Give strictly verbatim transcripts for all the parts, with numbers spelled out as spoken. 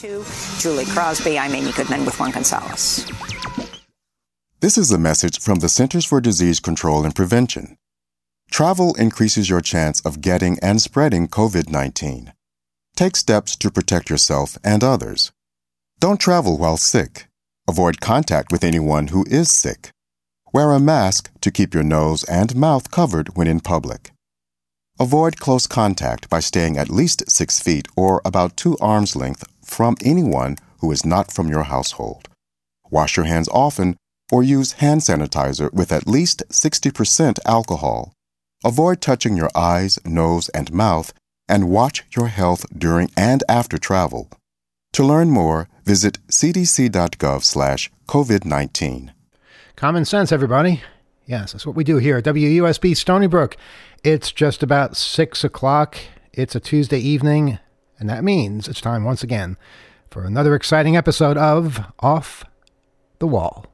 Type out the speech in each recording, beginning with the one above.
To Julie Crosby, I'm Amy Goodman with Juan Gonzalez. This is a message from the Centers for Disease Control and Prevention. Travel increases your chance of getting and spreading covid nineteen. Take steps to protect yourself and others. Don't travel while sick. Avoid contact with anyone who is sick. Wear a mask to keep your nose and mouth covered when in public. Avoid close contact by staying at least six feet or about two arms length from anyone who is not from your household. Wash your hands often or use hand sanitizer with at least sixty percent alcohol. Avoid touching your eyes, nose, and mouth, and watch your health during and after travel. To learn more, visit c d c dot gov slash covid nineteen. Common sense, everybody. Yes, that's what we do here at W U S B Stony Brook. It's just about six o'clock. It's a Tuesday evening, and that means it's time once again for another exciting episode of Off the Wall.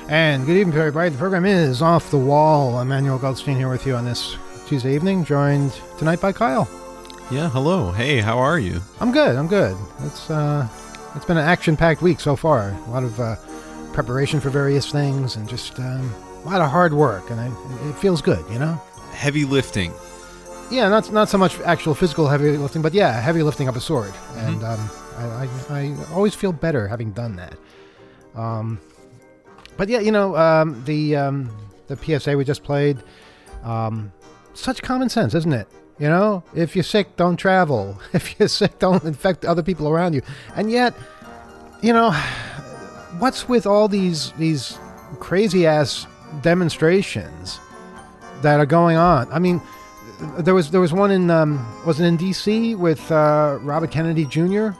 And good evening to everybody. The program is Off the Wall. Emmanuel Goldstein here with you on this Tuesday evening, joined tonight by Kyle. Yeah, hello. Hey, how are you? I'm good. I'm good. It's uh, it's been an action-packed week so far. A lot of uh, preparation for various things, and just um, a lot of hard work, and I, it feels good, you know. Heavy lifting. Yeah, not not so much actual physical heavy lifting, but yeah, heavy lifting up a sword, mm-hmm. and um, I, I I always feel better having done that. Um. But yeah, you know, um, the um, the P S A we just played, um, such common sense, isn't it? You know, if you're sick, don't travel. If you're sick, don't infect other people around you. And yet, you know, what's with all these these crazy ass demonstrations that are going on? I mean, there was there was one in um, was it in D C with uh, Robert Kennedy Junior?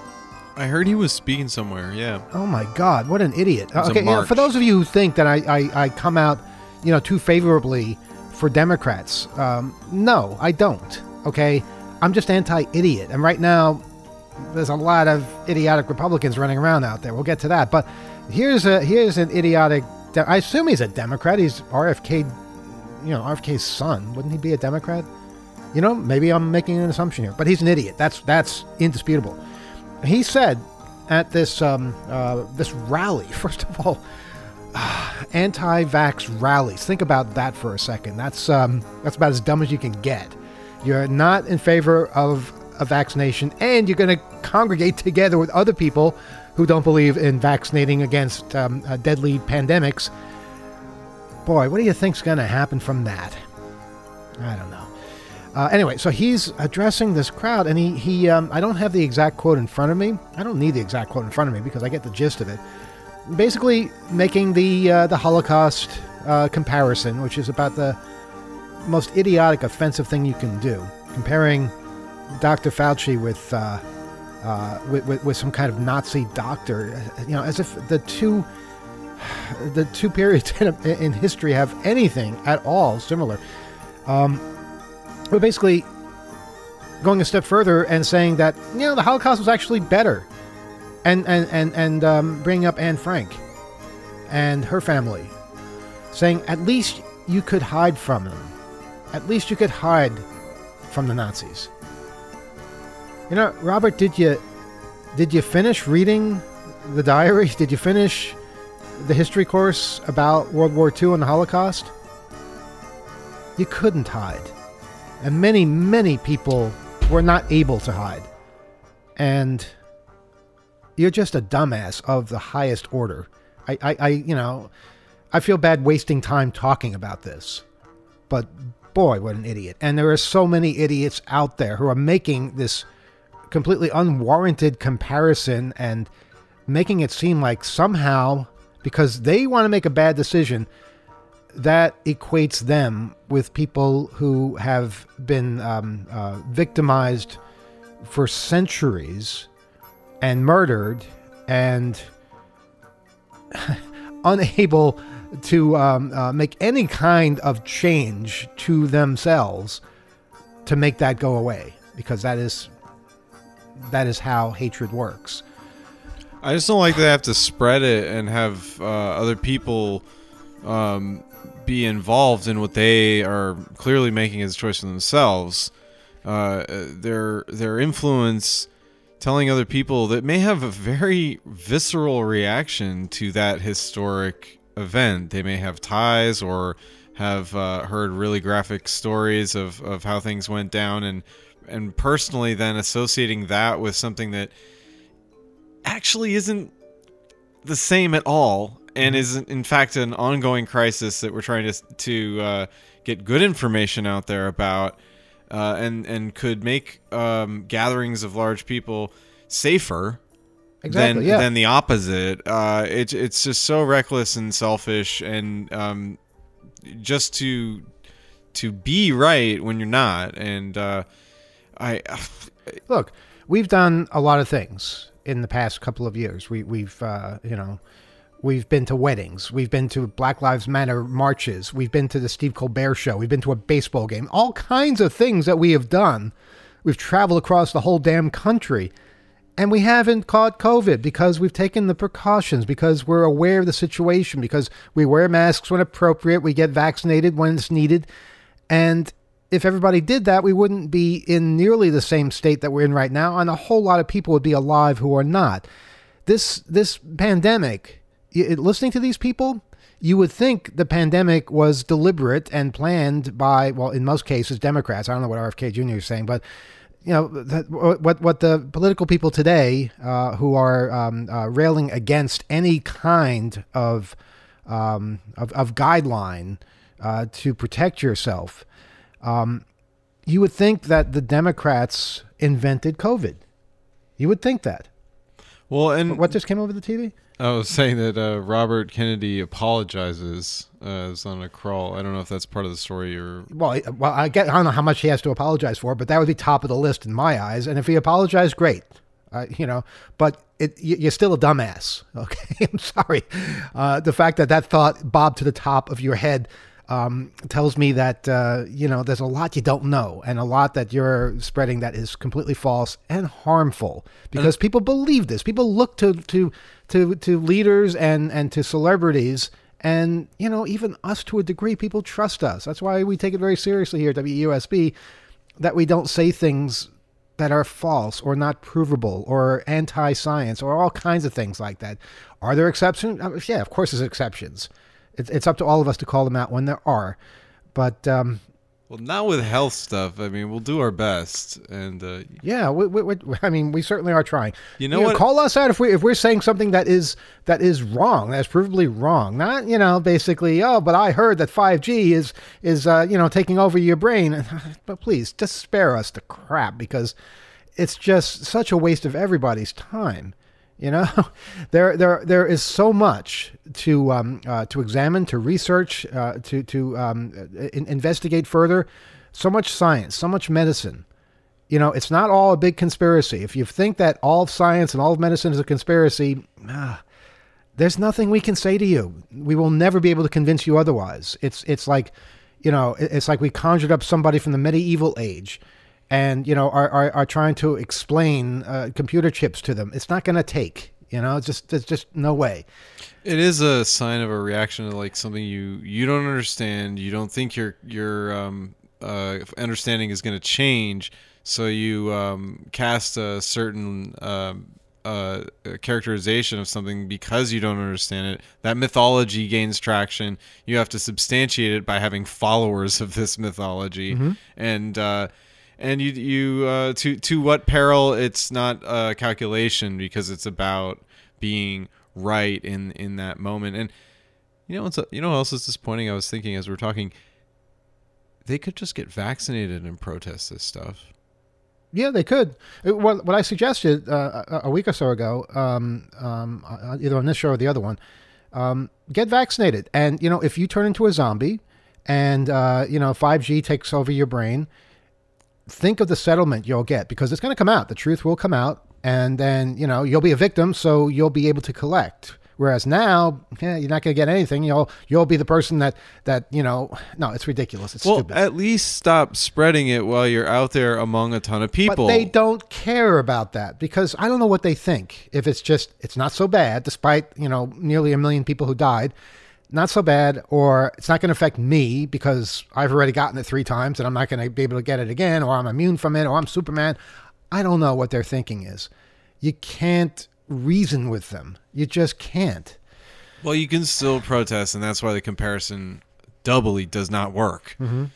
I heard he was speaking somewhere, yeah. Oh my God, what an idiot. Okay, you know, for march. those of you who think that I, I, I come out, you know, too favorably for Democrats, um, no, I don't, okay? I'm just anti-idiot. And right now, there's a lot of idiotic Republicans running around out there. We'll get to that. But here's a here's an idiotic, de- I assume he's a Democrat. He's R F K, you know, R F K's son. Wouldn't he be a Democrat? You know, maybe I'm making an assumption here. But he's an idiot. That's that's indisputable. He said at this um, uh, this rally, first of all, uh, anti-vax rallies. Think about that for a second. That's um, that's about as dumb as you can get. You're not in favor of a vaccination, and you're going to congregate together with other people who don't believe in vaccinating against um, uh, deadly pandemics. Boy, what do you think's going to happen from that? I don't know. Uh, anyway, so he's addressing this crowd, and he, he um, I don't have the exact quote in front of me. I don't need the exact quote in front of me because I get the gist of it. Basically making the uh, the Holocaust uh, comparison, which is about the most idiotic, offensive thing you can do. Comparing Doctor Fauci with, uh, uh, with, with with some kind of Nazi doctor, you know, as if the two the two periods in, in history have anything at all similar. Um, But basically going a step further and saying that, you know, the Holocaust was actually better. And and, and, and um, bringing up Anne Frank and her family. Saying at least you could hide from them. At least you could hide from the Nazis. You know, Robert, did you did you finish reading the diary? Did you finish the history course about World War Two and the Holocaust? You couldn't hide. And many, many people were not able to hide. And you're just a dumbass of the highest order. I, I, I, you know, I feel bad wasting time talking about this. But boy, what an idiot. And there are so many idiots out there who are making this completely unwarranted comparison and making it seem like somehow, because they want to make a bad decision, that equates them with people who have been um, uh, victimized for centuries and murdered and unable to um, uh, make any kind of change to themselves to make that go away, because that is that is how hatred works. I just don't like that they have to spread it and have uh, other people um, be involved in what they are clearly making as a choice for themselves. Uh, their their influence telling other people that may have a very visceral reaction to that historic event. They may have ties or have uh, heard really graphic stories of, of how things went down, and and personally then associating that with something that actually isn't the same at all, and is in fact an ongoing crisis that we're trying to to uh, get good information out there about, uh, and and could make um, gatherings of large people safer exactly, than yeah. than the opposite. Uh, it, it's just so reckless and selfish, and um, just to to be right when you're not. And uh, I look, we've done a lot of things in the past couple of years. We we've uh, you know. We've been to weddings. We've been to Black Lives Matter marches. We've been to the Steve Colbert show. We've been to a baseball game. All kinds of things that we have done. We've traveled across the whole damn country. And we haven't caught COVID because we've taken the precautions, because we're aware of the situation, because we wear masks when appropriate, we get vaccinated when it's needed. And if everybody did that, we wouldn't be in nearly the same state that we're in right now, and a whole lot of people would be alive who are not. This this pandemic, it, listening to these people, you would think the pandemic was deliberate and planned by, well, in most cases, Democrats. I don't know what R F K Junior is saying, but you know, that, what what the political people today uh, who are um, uh, railing against any kind of um, of, of guideline uh, to protect yourself, um, you would think that the Democrats invented COVID. You would think that. Well, and what just came over the T V? I was saying that uh, Robert Kennedy apologizes uh, is on a crawl. I don't know if that's part of the story or. Well, well, I get. I don't know how much he has to apologize for, but that would be top of the list in my eyes. And if he apologized, great, uh, you know. But it, you're still a dumbass. Okay, I'm sorry. Uh, the fact that that thought bobbed to the top of your head um, tells me that uh, you know there's a lot you don't know, and a lot that you're spreading that is completely false and harmful. Because and people believe this. People look to to. to to leaders and, and to celebrities, and, you know, even us to a degree, people trust us. That's why we take it very seriously here at W U S B, that we don't say things that are false or not provable or anti-science or all kinds of things like that. Are there exceptions? Yeah, of course there's exceptions. It's, it's up to all of us to call them out when there are. But, um, well, not with health stuff. I mean, we'll do our best, and uh, yeah, we, we, we, I mean, we certainly are trying. You know, you know what? Call us out if we if we're saying something that is that is wrong, that's provably wrong. Not, you know, basically, oh, but I heard that five G is is uh, you know, taking over your brain. But please, just spare us the crap, because it's just such a waste of everybody's time. You know, there there there is so much to um, uh, to examine, to research, uh, to to um, in, investigate further. So much science, so much medicine. You know, it's not all a big conspiracy. If you think that all of science and all of medicine is a conspiracy, ah, there's nothing we can say to you. We will never be able to convince you otherwise. It's it's like, you know, it's like we conjured up somebody from the medieval age. And, you know, are, are, are trying to explain uh, computer chips to them. It's not going to take, you know, it's just, there's just no way. It is a sign of a reaction to like something you, you don't understand. You don't think your, your um, uh, understanding is going to change. So you um, cast a certain um, uh, characterization of something because you don't understand it. That mythology gains traction. You have to substantiate it by having followers of this mythology. Mm-hmm. And, uh, And you, you, uh, to to what peril? It's not a calculation, because it's about being right in, in that moment. And you know, it's a, you know what else is disappointing? I was thinking as we we're talking, they could just get vaccinated and protest this stuff. Yeah, they could. It, what what I suggested uh, a, a week or so ago, um, um, either on this show or the other one, um, get vaccinated. And you know, if you turn into a zombie, and uh, you know, five G takes over your brain, think of the settlement you'll get, because it's going to come out. The truth will come out, and then, you know, you'll be a victim, so you'll be able to collect. Whereas now, yeah, you're not going to get anything. You'll you'll be the person that, that you know, no, it's ridiculous. It's well, stupid. At least stop spreading it while you're out there among a ton of people. But they don't care about that, because I don't know what they think. If it's just, it's not so bad, despite, you know, nearly a million people who died. Not so bad, or it's not going to affect me because I've already gotten it three times and I'm not going to be able to get it again, or I'm immune from it, or I'm Superman. I don't know what their thinking is. You can't reason with them. You just can't. Well, you can still protest, and that's why the comparison doubly does not work. Mm-hmm.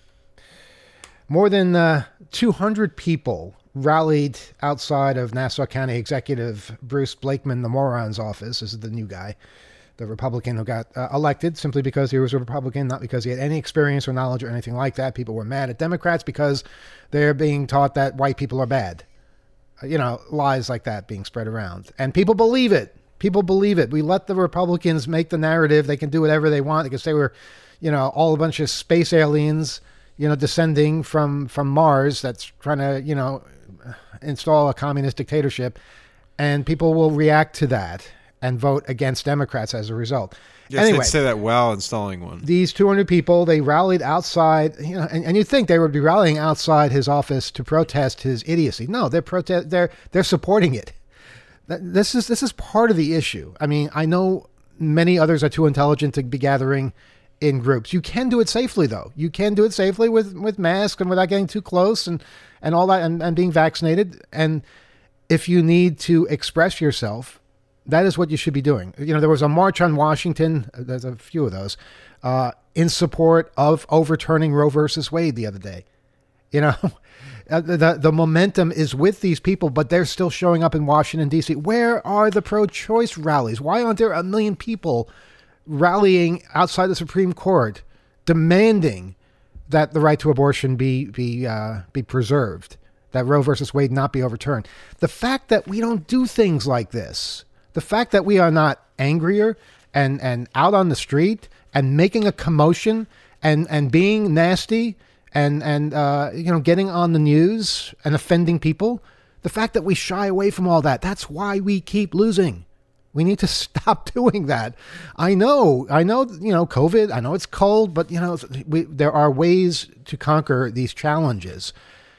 More than uh, two hundred people rallied outside of Nassau County Executive Bruce Blakeman, the moron's office. This is the new guy. The Republican who got uh, elected simply because he was a Republican, not because he had any experience or knowledge or anything like that. People were mad at Democrats because they're being taught that white people are bad. Uh, you know, lies like that being spread around. And people believe it. People believe it. We let the Republicans make the narrative. They can do whatever they want. They can say we're, you know, all a bunch of space aliens, you know, descending from, from Mars that's trying to, you know, install a communist dictatorship. And people will react to that. and vote against Democrats as a result. Yes, anyway, they'd say that while installing one. These two hundred people, they rallied outside, you know, and, and you'd think they would be rallying outside his office to protest his idiocy. No, they're protest, they're they're supporting it. This is this is part of the issue. I mean, I know many others are too intelligent to be gathering in groups. You can do it safely, though. You can do it safely with, with masks and without getting too close and, and all that and, and being vaccinated. And if you need to express yourself, that is what you should be doing. You know, there was a march on Washington. There's a few of those uh, in support of overturning Roe versus Wade the other day. You know, the, the momentum is with these people, but they're still showing up in Washington, D C. Where are the pro-choice rallies? Why aren't there a million people rallying outside the Supreme Court, demanding that the right to abortion be be uh, be preserved, that Roe versus Wade not be overturned? The fact that we don't do things like this, the fact that we are not angrier and, and out on the street and making a commotion and, and being nasty and, and uh, you know, getting on the news and offending people, the fact that we shy away from all that, that's why we keep losing. We need to stop doing that. I know, I know, you know, COVID, I know it's cold, but, you know, we, there are ways to conquer these challenges.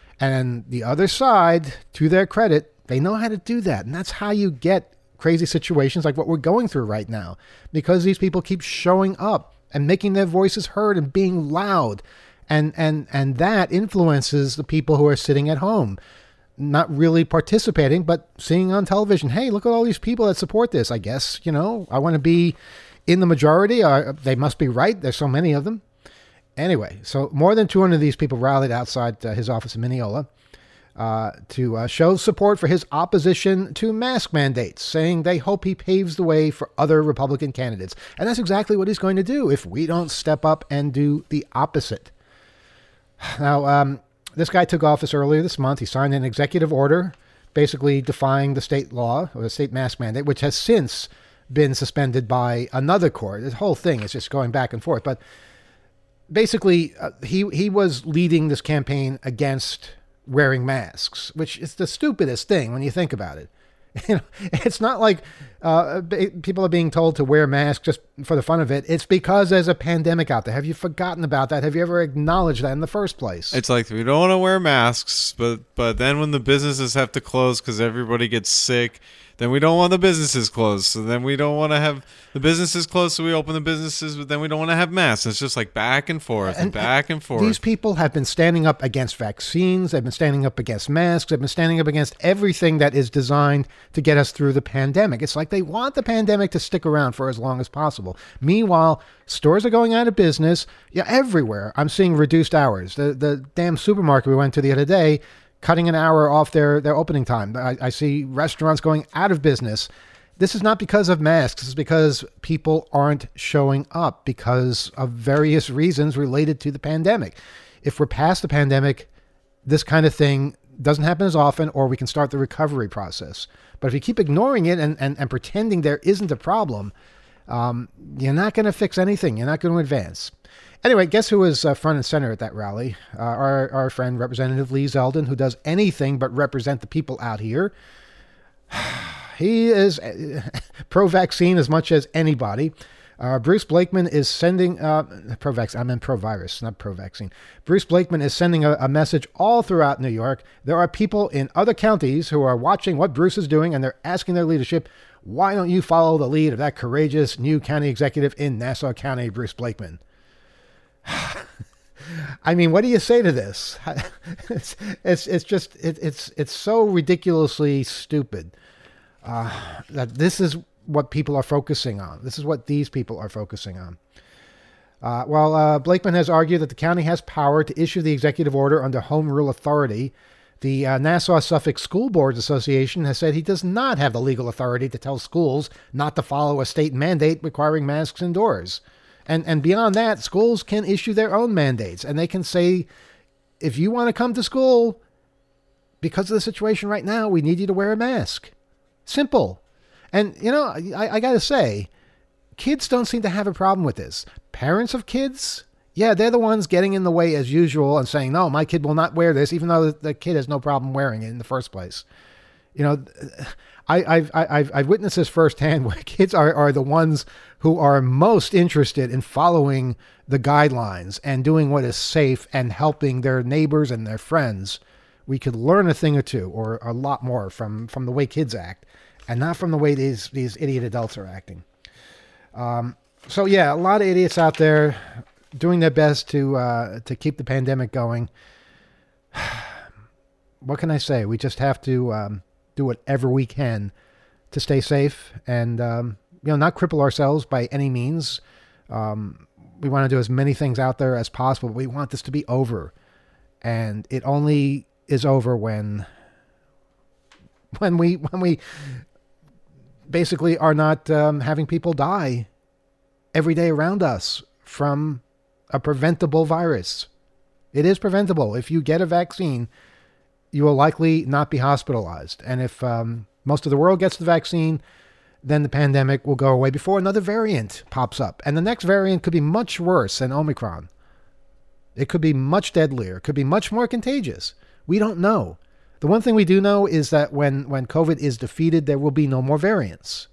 And the other side, to their credit, they know how to do that. And that's how you get crazy situations like what we're going through right now, because these people keep showing up and making their voices heard and being loud. And, and, and that influences the people who are sitting at home, not really participating, but seeing on television, hey, look at all these people that support this. I guess, you know, I want to be in the majority. Uh, they must be right. There's so many of them. Anyway, so more than two hundred of these people rallied outside uh, his office in Mineola uh, to uh, show support for his opposition to mask mandates, saying they hope he paves the way for other Republican candidates. And that's exactly what he's going to do if we don't step up and do the opposite. Now, um, this guy took office earlier this month. He signed an executive order basically defying the state law or the state mask mandate, which has since been suspended by another court. This whole thing is just going back and forth. But basically, uh, he, he was leading this campaign against wearing masks, which is the stupidest thing when you think about it. You know, it's not like uh, people are being told to wear masks just for the fun of it. It's because there's a pandemic out there. Have you forgotten about that? Have you ever acknowledged that in the first place? It's like we don't want to wear masks, but but then when the businesses have to close because everybody gets sick, then we don't want the businesses closed. So then we don't want to have the businesses closed, so we open the businesses, but then we don't want to have masks. It's just like back and forth and, and back and forth. These people have been standing up against vaccines. They've been standing up against masks. They've been standing up against everything that is designed to get us through the pandemic. It's like they want the pandemic to stick around for as long as possible. Meanwhile, stores are going out of business. Yeah, everywhere. I'm seeing reduced hours. The the damn supermarket we went to the other day, cutting an hour off their, their opening time. I, I see restaurants going out of business. This is not because of masks. It's because people aren't showing up because of various reasons related to the pandemic. If we're past the pandemic, this kind of thing doesn't happen as often, or we can start the recovery process. But if you keep ignoring it and, and, and pretending there isn't a problem, um, you're not going to fix anything. You're not going to advance. Anyway, guess who was uh, front and center at that rally? Uh, our, our friend, Representative Lee Zeldin, who does anything but represent the people out here. He is pro-vaccine as much as anybody. Uh, Bruce Blakeman is sending, uh, pro-vaccine, I meant pro-virus, not pro-vaccine. Bruce Blakeman is sending a, a message all throughout New York. There are people in other counties who are watching what Bruce is doing, and they're asking their leadership, why don't you follow the lead of that courageous new county executive in Nassau County, Bruce Blakeman? I mean, what do you say to this? It's it's, it's just it, it's it's so ridiculously stupid uh, that this is what people are focusing on. This is what these people are focusing on. Uh, while uh, Blakeman has argued that the county has power to issue the executive order under home rule authority, the uh, Nassau-Suffolk School Boards Association has said he does not have the legal authority to tell schools not to follow a state mandate requiring masks indoors. And and beyond that, schools can issue their own mandates, and they can say, if you want to come to school, because of the situation right now, we need you to wear a mask. Simple. And, you know, I, I got to say, kids don't seem to have a problem with this. Parents of kids, yeah, they're the ones getting in the way as usual and saying, no, my kid will not wear this, even though the kid has no problem wearing it in the first place. You know, I, I've, I've, I've witnessed this firsthand where kids are, are the ones who are most interested in following the guidelines and doing what is safe and helping their neighbors and their friends. We could learn a thing or two or a lot more from, from the way kids act and not from the way these, these idiot adults are acting. Um, so yeah, a lot of idiots out there doing their best to, uh, to keep the pandemic going. What can I say? We just have to, um, do whatever we can to stay safe and, um, you know, not cripple ourselves by any means. Um, we want to do as many things out there as possible. But we want this to be over, and it only is over when, when we, when we basically are not um, having people die every day around us from a preventable virus. It is preventable. If you get a vaccine, you will likely not be hospitalized. And if um, most of the world gets the vaccine, then the pandemic will go away before another variant pops up. And the next variant could be much worse than Omicron. It could be much deadlier. It could be much more contagious. We don't know. The one thing we do know is that when, when COVID is defeated, there will be no more variants.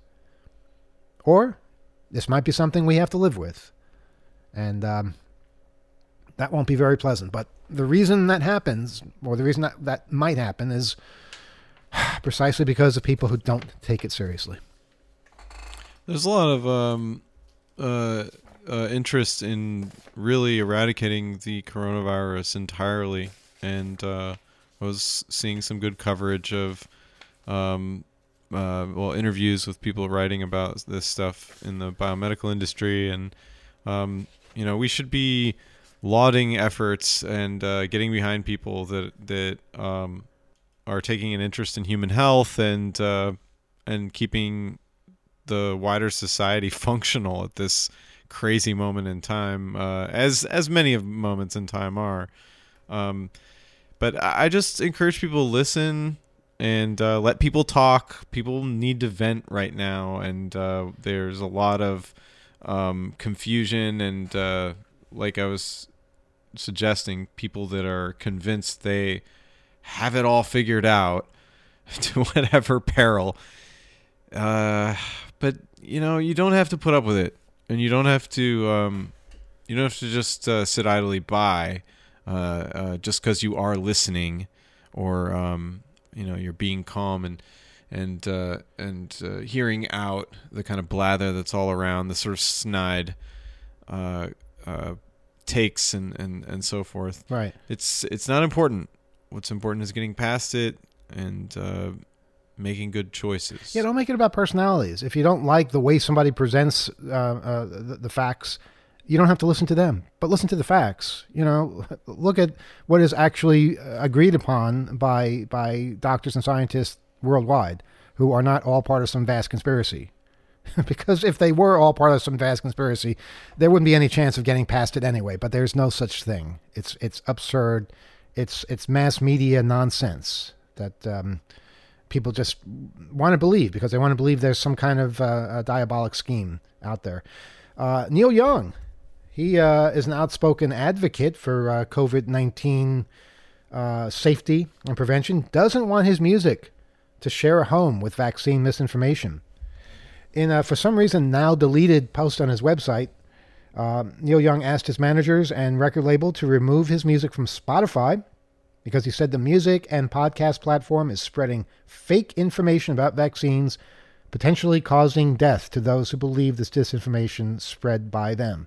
Or this might be something we have to live with. And um, that won't be very pleasant. But the reason that happens, or the reason that, that might happen, is precisely because of people who don't take it seriously. There's a lot of um, uh, uh, interest in really eradicating the coronavirus entirely. And uh, I was seeing some good coverage of um, uh, well, interviews with people writing about this stuff in the biomedical industry. And, um, you know, we should be lauding efforts and uh, getting behind people that that um, are taking an interest in human health and uh, and keeping the wider society functional at this crazy moment in time, uh, as as many of moments in time are. Um, but I just encourage people to listen and uh, let people talk. People need to vent right now, and uh, there's a lot of um, confusion and, uh, like I was suggesting, people that are convinced they have it all figured out to whatever peril. Uh, but you know, you don't have to put up with it, and you don't have to, um, you don't have to just uh, sit idly by, uh, uh, just because you are listening, or um, you know, you're being calm and and uh, and uh, hearing out the kind of blather that's all around, the sort of snide uh, uh, takes and, and, and so forth. Right. It's it's not important. What's important is getting past it and uh, making good choices. Yeah, don't make it about personalities. If you don't like the way somebody presents uh, uh, the, the facts, you don't have to listen to them, but listen to the facts. You know, look at what is actually agreed upon by by doctors and scientists worldwide, who are not all part of some vast conspiracy. Because if they were all part of some vast conspiracy, there wouldn't be any chance of getting past it anyway. But there's no such thing. It's it's absurd. It's it's mass media nonsense that um, people just want to believe because they want to believe there's some kind of uh, a diabolic scheme out there. Uh, Neil Young, he uh, is an outspoken advocate for uh, COVID nineteen uh, safety and prevention. Doesn't want his music to share a home with vaccine misinformation. In a, for some reason, now deleted post on his website, uh, Neil Young asked his managers and record label to remove his music from Spotify because he said the music and podcast platform is spreading fake information about vaccines, potentially causing death to those who believe this disinformation spread by them.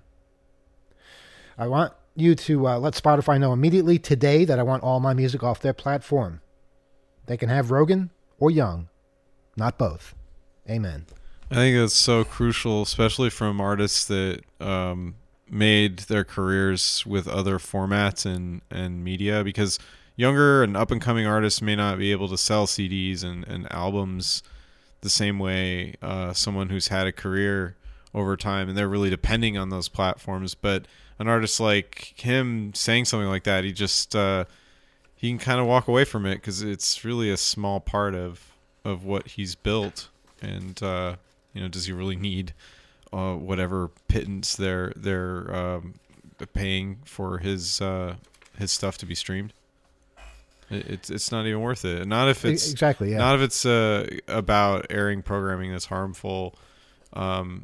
I want you to uh, let Spotify know immediately today that I want all my music off their platform. They can have Rogan or Young, not both. Amen. I think that's so crucial, especially from artists that um, made their careers with other formats and, and media, because younger and up-and-coming artists may not be able to sell C Ds and, and albums the same way uh, someone who's had a career over time, and they're really depending on those platforms. But an artist like him saying something like that, he just uh, he can kind of walk away from it because it's really a small part of, of what he's built. And uh, you know, does he really need uh, whatever pittance they're they're um, paying for his uh, his stuff to be streamed? It's it's not even worth it. Not if it's exactly yeah. Not if it's uh, about airing programming that's harmful, um,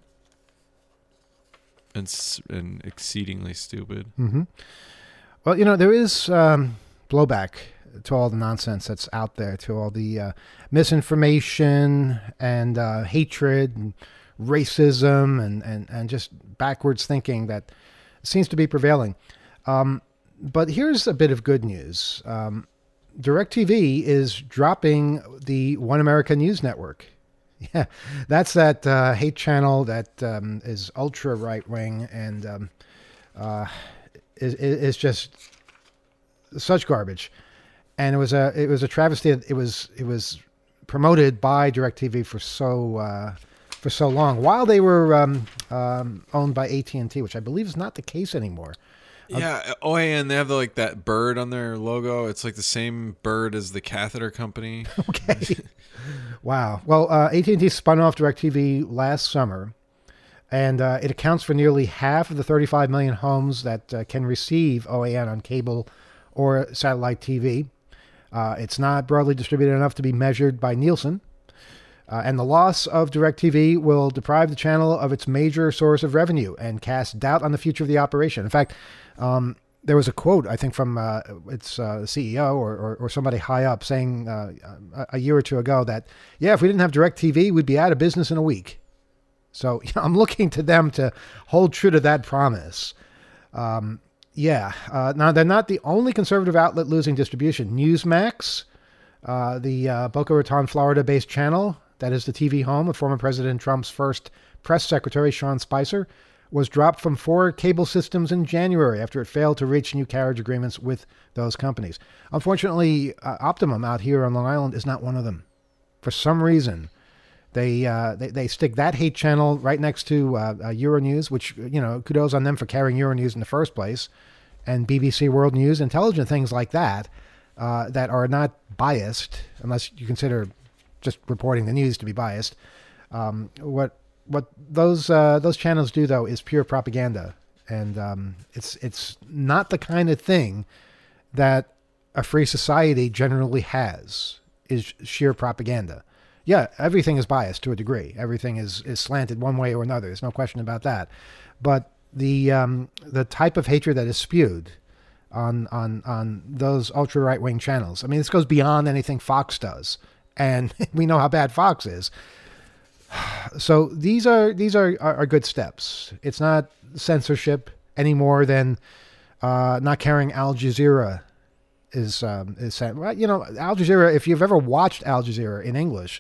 and and exceedingly stupid. Mm-hmm. Well, you know there is um, blowback to all the nonsense that's out there, to all the uh, misinformation and uh, hatred and racism and, and, and just backwards thinking that seems to be prevailing. Um, but here's a bit of good news. Um, DirecTV is dropping the One America News Network. Yeah, that's that uh, hate channel that um, is ultra right wing and um, uh, is, is just such garbage. And it was a it was a travesty. It was it was promoted by DirecTV for so uh, for so long while they were um, um, owned by A T and T, which I believe is not the case anymore. Yeah. Oh, and they have the, like that bird on their logo. It's like the same bird as the catheter company. Okay. Wow. Well, uh, A T and T spun off DirecTV last summer, and uh, it accounts for nearly half of the thirty-five million homes that uh, can receive O A N on cable or satellite T V. Uh, it's not broadly distributed enough to be measured by Nielsen. Uh, and the loss of DirecTV will deprive the channel of its major source of revenue and cast doubt on the future of the operation. In fact, um, there was a quote, I think, from uh, its uh, C E O or, or, or somebody high up saying uh, a, a year or two ago that, yeah, if we didn't have DirecTV, we'd be out of business in a week. So you know, I'm looking to them to hold true to that promise. Um, Yeah. Uh, now, they're not the only conservative outlet losing distribution. Newsmax, uh, the uh, Boca Raton, Florida-based channel, that is the T V home of former President Trump's first press secretary, Sean Spicer, was dropped from four cable systems in January after it failed to reach new carriage agreements with those companies. Unfortunately, uh, Optimum out here on Long Island is not one of them. For some reason, They, uh, they they stick that hate channel right next to uh, uh, Euronews, which, you know, kudos on them for carrying Euronews in the first place, and B B C World News, intelligent things like that, uh, that are not biased, unless you consider just reporting the news to be biased. Um, what what those uh, those channels do, though, is pure propaganda, and um, it's it's not the kind of thing that a free society generally has, is sheer propaganda. Yeah, everything is biased to a degree. Everything is, is slanted one way or another. There's no question about that. But the um, the type of hatred that is spewed on on on those ultra right wing channels. I mean, this goes beyond anything Fox does, and we know how bad Fox is. So these are these are, are, are good steps. It's not censorship any more than uh, not carrying Al Jazeera is um, is saying. Well, you know, Al Jazeera. If you've ever watched Al Jazeera in English,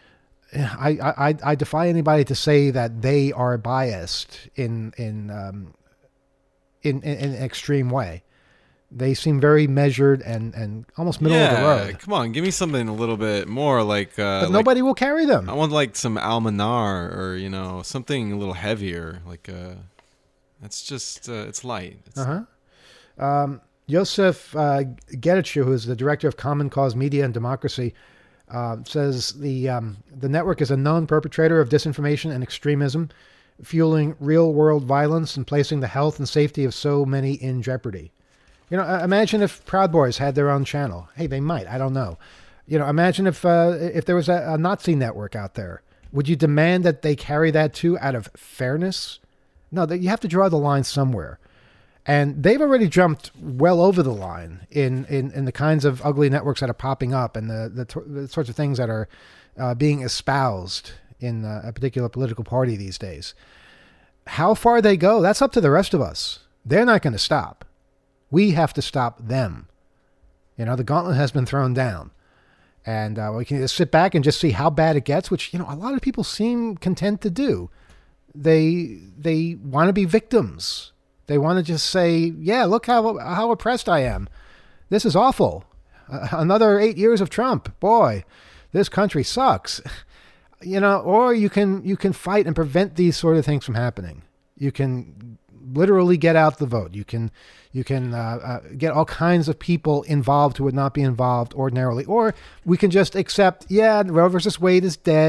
I I, I defy anybody to say that they are biased in in um, in, in, in an extreme way. They seem very measured and, and almost middle yeah, of the road. Come on, give me something a little bit more like. Uh, but like, nobody will carry them. I want like some Almanar or you know something a little heavier. Like uh, it's just uh, it's light. It's, uh huh. Um, Yosef uh, Getachew, who is the director of Common Cause Media and Democracy, uh, says the um, the network is a known perpetrator of disinformation and extremism, fueling real-world violence and placing the health and safety of so many in jeopardy. You know, imagine if Proud Boys had their own channel. Hey, they might. I don't know. You know, imagine if uh, if there was a, a Nazi network out there. Would you demand that they carry that too out of fairness? No, that you have to draw the line somewhere. And they've already jumped well over the line in, in, in the kinds of ugly networks that are popping up and the, the, t- the sorts of things that are uh, being espoused in uh, a particular political party these days. How far they go, that's up to the rest of us. They're not going to stop. We have to stop them. You know, the gauntlet has been thrown down. And uh, we can just sit back and just see how bad it gets, which, you know, a lot of people seem content to do. They they want to be victims. They want to just say, yeah, look how how oppressed I am. This is awful. Uh, another eight years of Trump. Boy, this country sucks. You know, or you can you can fight and prevent these sort of things from happening. You can literally get out the vote. You can you can uh, uh, get all kinds of people involved who would not be involved ordinarily. Or we can just accept, yeah, Roe versus Wade is dead,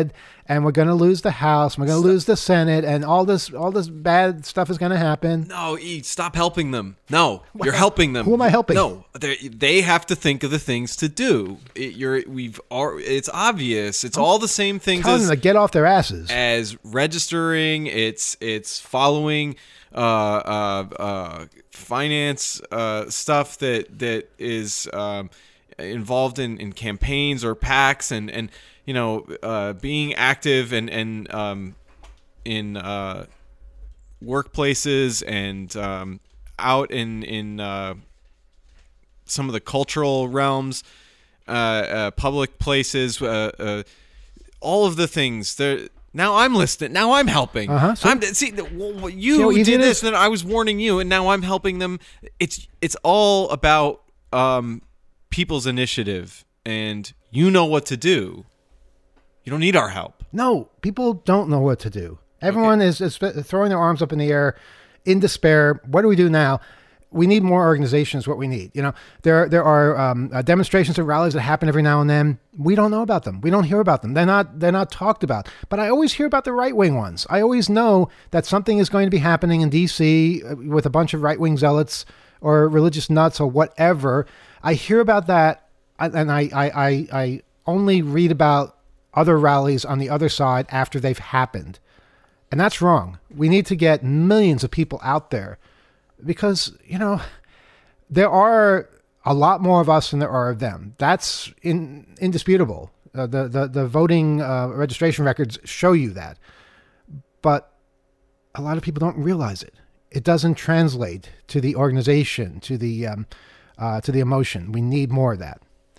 and we're going to lose the House, we're going to lose the Senate, and all this all this bad stuff is going to happen. No, E, stop helping them. No, you're helping them. Who am I helping? No, they have to think of the things to do. It, you're we've it's obvious. It's all the same things Telling as them to get off their asses. as registering. It's it's following uh, uh, uh, finance uh, stuff that that is um, involved in, in campaigns or PACs, and and you know uh, being active and and um, in uh, workplaces and um, out in in uh, some of the cultural realms, uh, uh, public places, uh, uh, all of the things there. Now I'm listening. Now I'm helping. Uh-huh. So, I'm see well, you see how easy did it this, is? and I was warning you, and now I'm helping them. It's it's all about um, people's initiative, and you know what to do. You don't need our help. No, people don't know what to do. Everyone okay. is, is throwing their arms up in the air in despair. What do we do now? We need more organizations. What we need, you know, there there are um, uh, demonstrations and rallies that happen every now and then. We don't know about them. We don't hear about them. They're not they're not talked about. But I always hear about the right wing ones. I always know that something is going to be happening in D C with a bunch of right wing zealots or religious nuts or whatever. I hear about that, and I I I, I only read about other rallies on the other side after they've happened, and that's wrong. We need to get millions of people out there. Because, you know, there are a lot more of us than there are of them. That's in, indisputable. Uh, the, the, the voting uh, registration records show you that. But a lot of people don't realize it. It doesn't translate to the organization, to the, um, uh, to the emotion. We need more of that.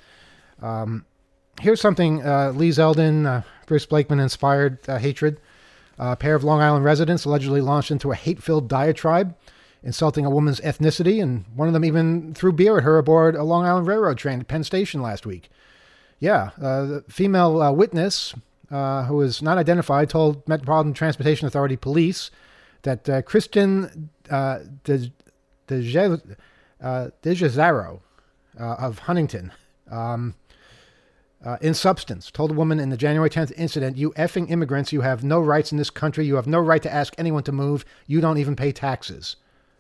Um, here's something uh, Lee Zeldin, uh, Bruce Blakeman-inspired uh, hatred. Uh, a pair of Long Island residents allegedly launched into a hate-filled diatribe, insulting a woman's ethnicity, and one of them even threw beer at her aboard a Long Island Railroad train at Penn Station last week. Yeah, uh, the female uh, witness, uh, who was not identified, told Metropolitan Transportation Authority police that uh, Kristen uh, De, De, uh, DeGezaro uh, of Huntington, um, uh, in substance, told a woman in the January tenth incident, "You effing immigrants, you have no rights in this country. You have no right to ask anyone to move. You don't even pay taxes."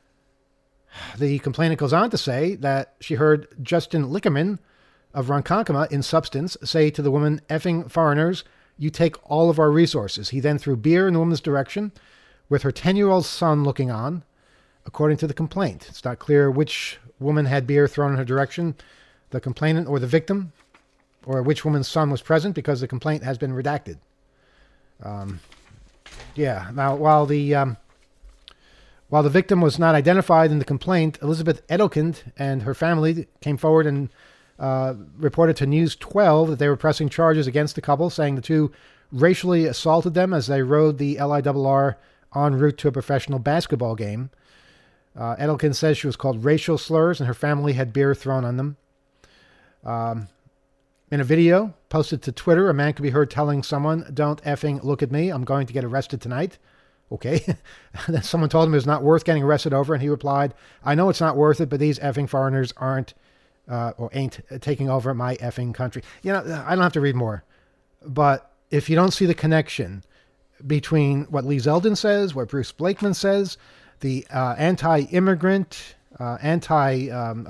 The complainant goes on to say that she heard Justin Lickerman of Ronkonkoma, in substance, say to the woman, "Effing foreigners, you take all of our resources." He then threw beer in the woman's direction, with her ten-year-old son looking on, according to the complaint. It's not clear which woman had beer thrown in her direction, the complainant or the victim, or which woman's son was present, because the complaint has been redacted. Um, yeah, now, while the... Um, While the victim was not identified in the complaint, Elizabeth Edelkind and her family came forward and uh, reported to News twelve that they were pressing charges against the couple, saying the two racially assaulted them as they rode the L I R R en route to a professional basketball game. Uh, Edelkind says she was called racial slurs and her family had beer thrown on them. Um, in a video posted to Twitter, a man could be heard telling someone, "Don't effing look at me. I'm going to get arrested tonight." Okay. Then someone told him it was not worth getting arrested over, and he replied, "I know it's not worth it, but these effing foreigners aren't uh, or ain't taking over my effing country." You know, I don't have to read more. But if you don't see the connection between what Lee Zeldin says, what Bruce Blakeman says, the uh, anti-immigrant, uh, anti-ethnicity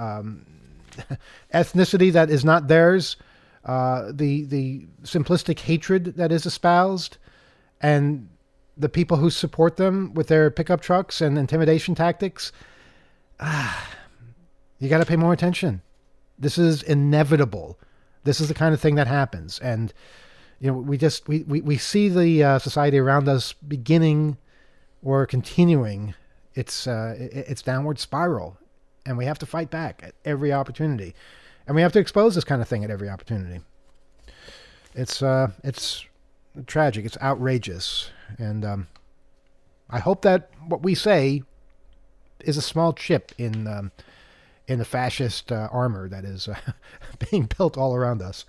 um, um, that is not theirs, uh, the the simplistic hatred that is espoused, and the people who support them with their pickup trucks and intimidation tactics, ah, you got to pay more attention. This is inevitable. This is the kind of thing that happens. And, you know, we just, we, we, we see the uh, society around us beginning or continuing its, uh, its downward spiral. And we have to fight back at every opportunity. And we have to expose this kind of thing at every opportunity. It's, uh, it's tragic. It's outrageous. And um, I hope that what we say is a small chip in um, in the fascist uh, armor that is uh, being built all around us.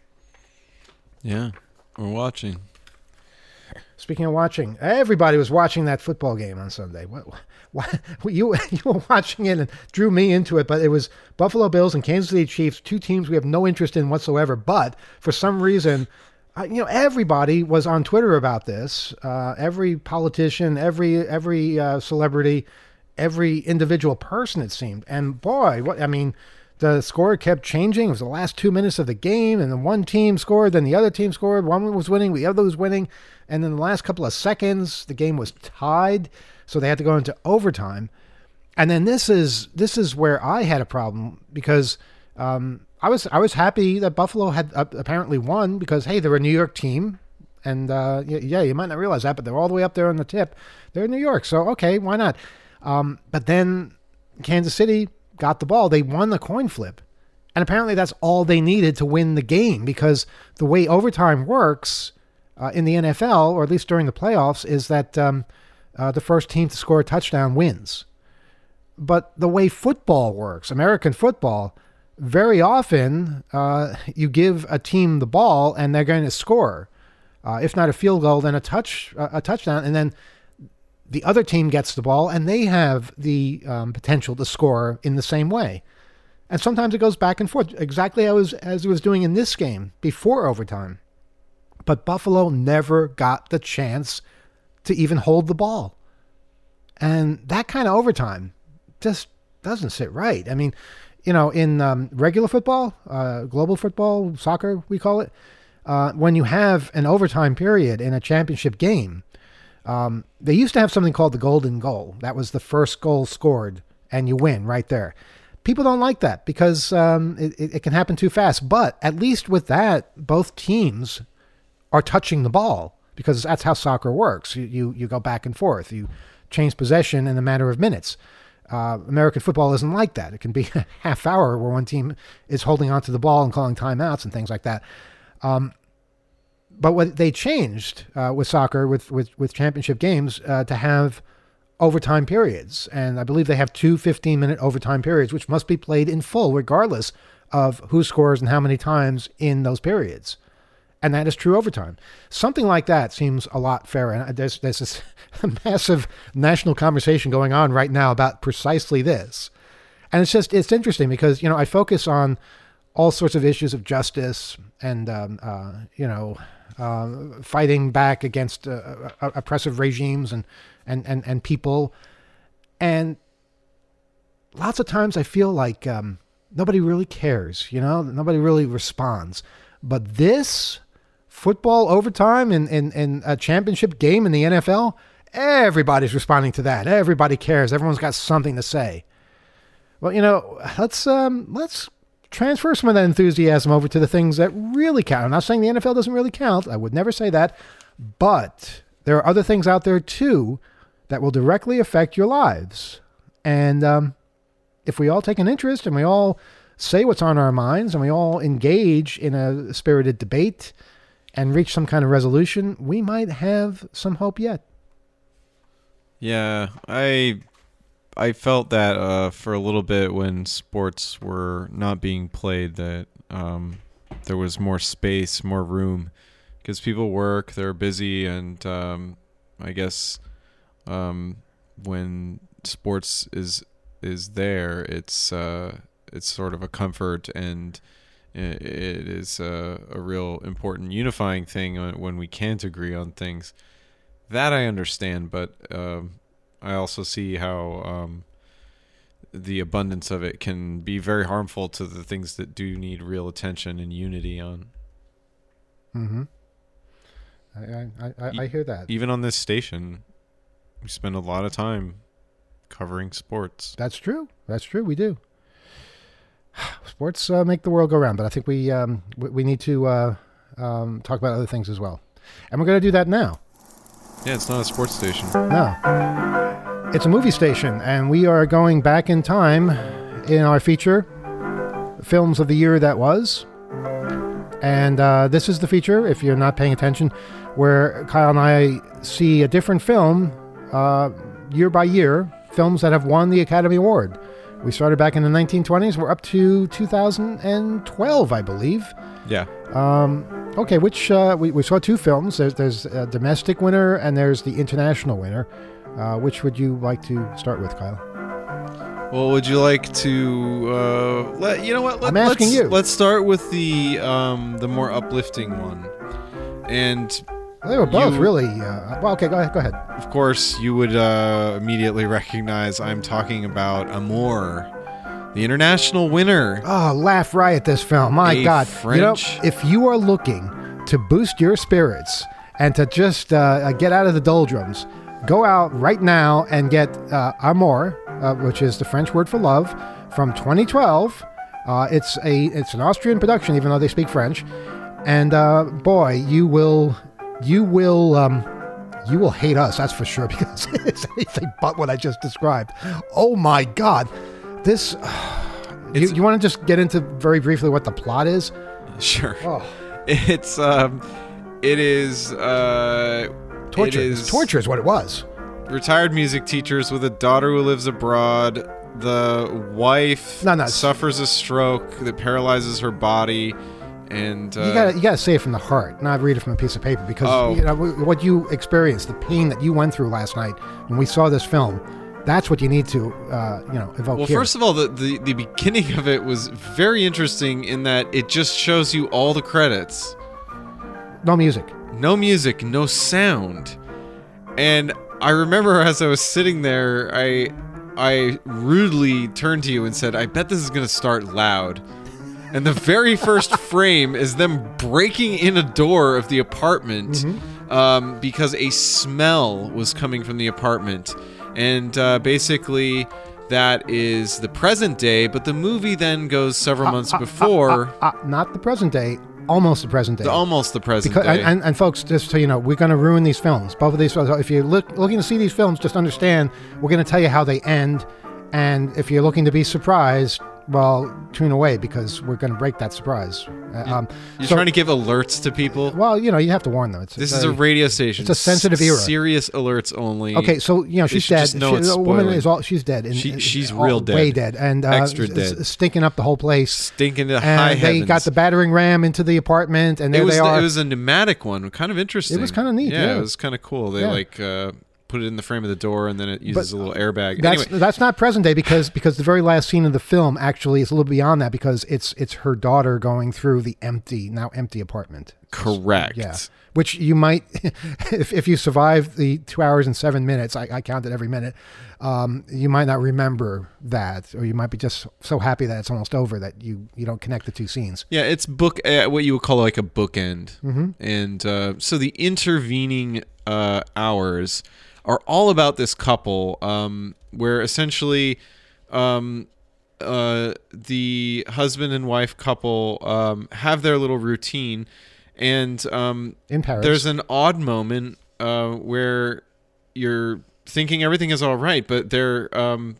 Yeah, we're watching. Speaking of watching, everybody was watching that football game on Sunday. What, what, you you were watching it and drew me into it, but it was Buffalo Bills and Kansas City Chiefs, two teams we have no interest in whatsoever. But for some reason, I, you know, everybody was on Twitter about this. Uh, every politician, every every uh, celebrity, every individual person, it seemed. And boy, what I mean, the score kept changing. It was the last two minutes of the game, and then one team scored, then the other team scored. One was winning, the other was winning, and then the last couple of seconds, the game was tied, so they had to go into overtime. And then this is this is where I had a problem because um, I was I was happy that Buffalo had uh, apparently won because hey, they're a New York team, and uh, yeah, you might not realize that, but they're all the way up there on the tip. They're in New York, so okay, why not? Um, but then Kansas City got the ball. They won the coin flip. And apparently that's all they needed to win the game because the way overtime works uh, in the N F L, or at least during the playoffs, is that um, uh, the first team to score a touchdown wins. But the way football works, American football, very often uh, you give a team the ball and they're going to score. Uh, if not a field goal, then a touch, uh, a touchdown, and then the other team gets the ball and they have the um, potential to score in the same way. And sometimes it goes back and forth, exactly as, as it was doing in this game before overtime. But Buffalo never got the chance to even hold the ball. And that kind of overtime just doesn't sit right. I mean, you know, in um, regular football, uh, global football, soccer, we call it, uh, when you have an overtime period in a championship game, Um, they used to have something called the golden goal. That was the first goal scored, and you win right there. People don't like that because um, it, it can happen too fast. But at least with that, both teams are touching the ball because that's how soccer works. You you, you go back and forth. You change possession in a matter of minutes. Uh, American football isn't like that. It can be a half hour where one team is holding onto the ball and calling timeouts and things like that. Um, But what they changed uh, with soccer, with, with, with championship games, uh, to have overtime periods. And I believe they have two fifteen-minute overtime periods, which must be played in full, regardless of who scores and how many times in those periods. And that is true overtime. Something like that seems a lot fairer. And there's, there's this massive national conversation going on right now about precisely this. And it's just, it's interesting because, you know, I focus on all sorts of issues of justice and, um, uh, you know, Uh, fighting back against uh, uh, oppressive regimes and, and, and, and people. And lots of times I feel like um, nobody really cares, you know, nobody really responds. But this football overtime in, in, in a championship game in the N F L, everybody's responding to that. Everybody cares. Everyone's got something to say. Well, you know, let's um, let's transfer some of that enthusiasm over to the things that really count. I'm not saying the N F L doesn't really count. I would never say that. But there are other things out there, too, that will directly affect your lives. And um, if we all take an interest and we all say what's on our minds and we all engage in a spirited debate and reach some kind of resolution, we might have some hope yet. Yeah, I... I felt that uh, for a little bit when sports were not being played, that um, there was more space, more room, because people work, they're busy, and um, I guess um, when sports is is there, it's uh, it's sort of a comfort, and it, it is a, a real important unifying thing when we can't agree on things. That I understand, but. Um, I also see how um, the abundance of it can be very harmful to the things that do need real attention and unity on. Mm-hmm. I, I, I, I hear that. Even on this station, we spend a lot of time covering sports. That's true. That's true. We do. Sports uh, make the world go round, but I think we um, we, we need to uh, um, talk about other things as well. And we're going to do that now. Yeah, it's not a sports station. No. It's a movie station, and we are going back in time in our feature, Films of the Year That Was. And uh, this is the feature, if you're not paying attention, where Kyle and I see a different film uh, year by year, films that have won the Academy Award. We started back in the nineteen twenties. We're up to two thousand twelve, I believe. Yeah. Um, okay, which uh, we, we saw two films. There's, there's a domestic winner and there's the international winner. Uh, which would you like to start with, Kyle? Well, would you like to uh, let you know what? Let, I'm asking let's, you. Let's start with the um, the more uplifting one. and They were both You- really. Uh, well, okay, go ahead. Go ahead. of course, you would uh, immediately recognize I'm talking about Amour, the international winner. Oh, laugh riot! This film, my A God! French- You know, if you are looking to boost your spirits and to just uh, get out of the doldrums, go out right now and get uh, Amour, uh, which is the French word for love, from twenty twelve. Uh, it's a it's an Austrian production, even though they speak French. And uh, boy, you will you will um, you will hate us. That's for sure, because it's anything but what I just described. Oh my God, this. You, It's- you want to just get into very briefly what the plot is? Sure. Oh, It's um, it is uh, torture! It It's is torture is what it was. retired music teachers with a daughter who lives abroad. The wife No, no, it's- suffers a stroke that paralyzes her body, and uh, You gotta you gotta say it from the heart, not read it from a piece of paper, because Oh. you know what you experienced, the pain that you went through last night when we saw this film. That's what you need to uh, you know evoke well, here. first of all, the, the the beginning of it was very interesting in that it just shows you all the credits. No music. No music, no sound. And I remember as I was sitting there, I I rudely turned to you and said, I bet this is going to start loud. And the very first frame is them breaking in a door of the apartment um, because a smell was coming from the apartment. And uh, basically, that is the present day, but the movie then goes several months before, Uh, not the present day, almost the present day. the, almost the present Because, day. and, and, and folks, just so you know, we're going to ruin these films. Both of these films. If you're look, looking to see these films, just understand we're going to tell you how they end. And if you're looking to be surprised, well, tune away, because we're going to break that surprise. Uh, um, You're so- trying to give alerts to people? Well, you know, you have to warn them. It's This very- is a radio station. it's a sensitive era. Serious alerts only. Okay, so you know They she's should dead. just know She- it's the woman spoiling. is all she's dead. And, She- and- she's all- real dead. way dead, and uh, Extra s- dead. s- stinking up the whole place. Stinking to And high they heavens. got the battering ram into the apartment, and there it was they the- are. it was a pneumatic one, kind of interesting. It was kinda neat, yeah. it was kind of cool. They Yeah. like uh, put it in the frame of the door, and then it uses But a little airbag. That's Anyway, that's not present day, because because the very last scene of the film actually is a little beyond that, because it's it's her daughter going through the empty now empty apartment. correct. Yeah, which you might, if, if you survive the two hours and seven minutes, I, I counted every minute, um, you might not remember that, or you might be just so happy that it's almost over that you, you don't connect the two scenes. Yeah, it's book uh, what you would call like a bookend, Mm-hmm. and uh, so the intervening uh, hours are all about this couple, um, where essentially um, uh, the husband and wife couple um, have their little routine, and um, In Paris. there's an odd moment uh, where you're thinking everything is all right, but they're um,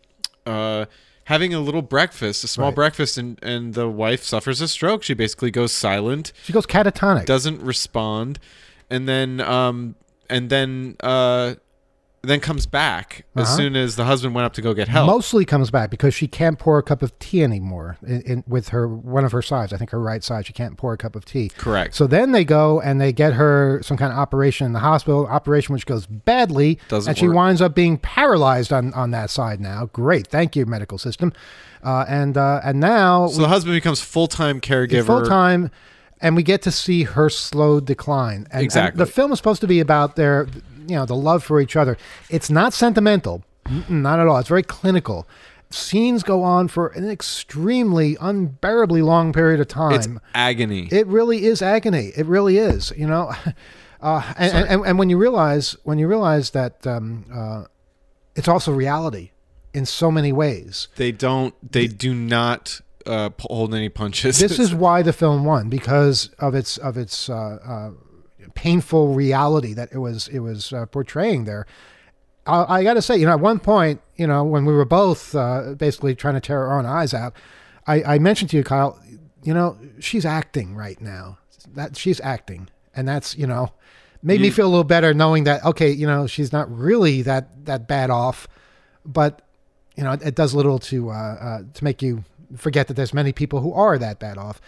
uh, having a little breakfast, a small Right. breakfast, and, and the wife suffers a stroke. She basically goes silent, She goes catatonic. doesn't respond, and then um, and then uh, then comes back as Uh-huh. soon as the husband went up to go get help. Mostly comes back because she can't pour a cup of tea anymore in, in, with her one of her sides. I think her right side. She can't pour a cup of tea. Correct. So then they go and they get her some kind of operation in the hospital. Operation which goes badly, Doesn't and she work. winds up being paralyzed on, on that side now. Great, thank you, medical system. Uh, and uh, and now So the husband becomes full time caregiver. full time, and we get to see her slow decline. And, Exactly. and the film is supposed to be about their, you know, the love for each other. It's not sentimental, Mm-mm, not at all. It's very clinical. Scenes go on for an extremely, unbearably long period of time. It's agony. It really is agony. It really is. You know, uh, and, and, and and when you realize when you realize that um, uh, it's also reality in so many ways. they don't. They do not uh, p- hold any punches. This is why the film won, because of its of its uh, uh, painful reality that it was it was uh, portraying there. I, I got to say, you know, at one point, you know, when we were both uh, basically trying to tear our own eyes out, I, I mentioned to you, Kyle, you know, she's acting right now. That she's acting, and that's, you know, made me You- feel a little better knowing that, okay, you know, she's not really that that bad off, but you know, it, it does little to uh, uh, to make you forget that there's many people who are that bad off.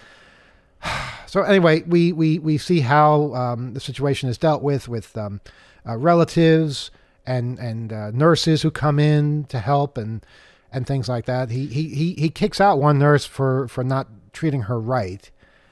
So anyway, we we we see how um, the situation is dealt with with um, uh, relatives and and uh, nurses who come in to help and and things like that. He he he he kicks out one nurse for for not treating her right.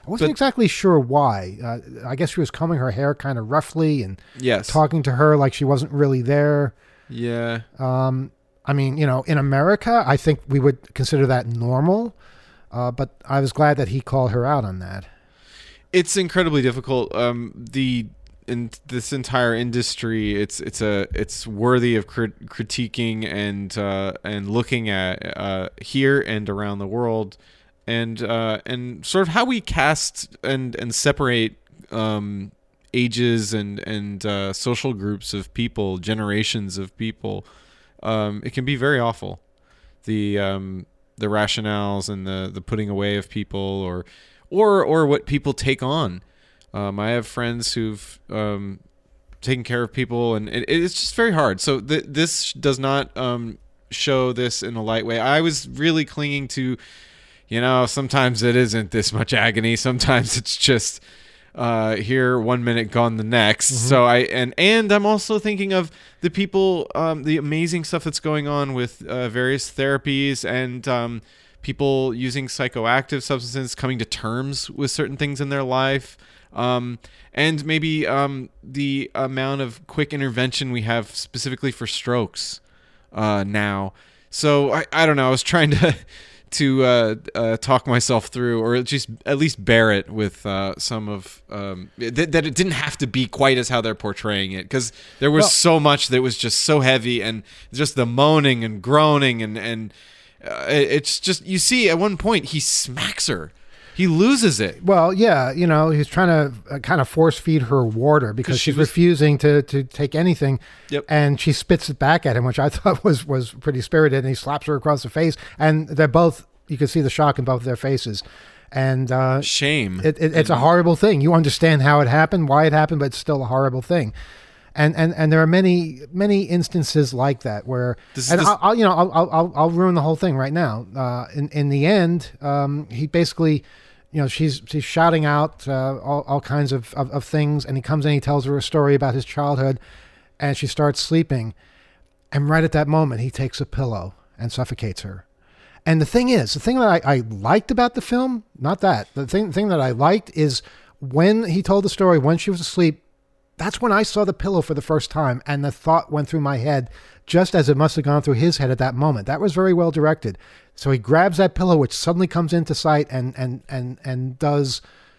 I wasn't But- exactly sure why. Uh, I guess she was combing her hair kind of roughly and Yes. talking to her like she wasn't really there. Yeah. Um, I mean, you know, in America, I think we would consider that normal. Uh, but I was glad that he called her out on that. It's incredibly difficult. Um, the in this entire industry, it's it's a it's worthy of crit- critiquing and uh, and looking at uh, here and around the world, and uh, and sort of how we cast and and separate um, ages and and uh, social groups of people, generations of people. Um, it can be very awful. The um, the rationales and the the putting away of people, or or or what people take on. Um, I have friends who've um, taken care of people, and it, it's just very hard. So th- this does not um, show this in a light way. I was really clinging to, you know, sometimes it isn't this much agony. Sometimes it's just uh, here one minute, gone the next. Mm-hmm. So I and and I'm also thinking of the people, um, the amazing stuff that's going on with uh, various therapies and um, people using psychoactive substances, coming to terms with certain things in their life. Um, and maybe um, the amount of quick intervention we have specifically for strokes uh, now. So I, I don't know. I was trying to to uh, uh, talk myself through, or just at least bear it with uh, some of um, th- that it didn't have to be quite as how they're portraying it, because there was Well, so much that was just so heavy, and just the moaning and groaning, and and uh, it's just, you see at one point he smacks her. He loses it. Well, yeah, you know, he's trying to uh, kind of force feed her water because she she's was- refusing to, to take anything. Yep. And she spits it back at him, which I thought was, was pretty spirited. And he slaps her across the face. And they're both, you can see the shock in both of their faces. And uh, Shame. it, it, it's a horrible thing. You understand how it happened, why it happened, but it's still a horrible thing. And and, and there are many many instances like that where, This is and this- I'll, I'll you know I'll, I'll I'll ruin the whole thing right now. Uh, in in the end, um, he basically, you know, she's she's shouting out uh, all all kinds of, of of things, and he comes in, he tells her a story about his childhood, and she starts sleeping, and right at that moment, he takes a pillow and suffocates her. And the thing is, the thing that I, I liked about the film, not that, the thing, the thing that I liked is when he told the story, when she was asleep, that's when I saw the pillow for the first time. And the thought went through my head, just as it must have gone through his head at that moment. That was very well directed. So he grabs that pillow, which suddenly comes into sight and, and, and, and does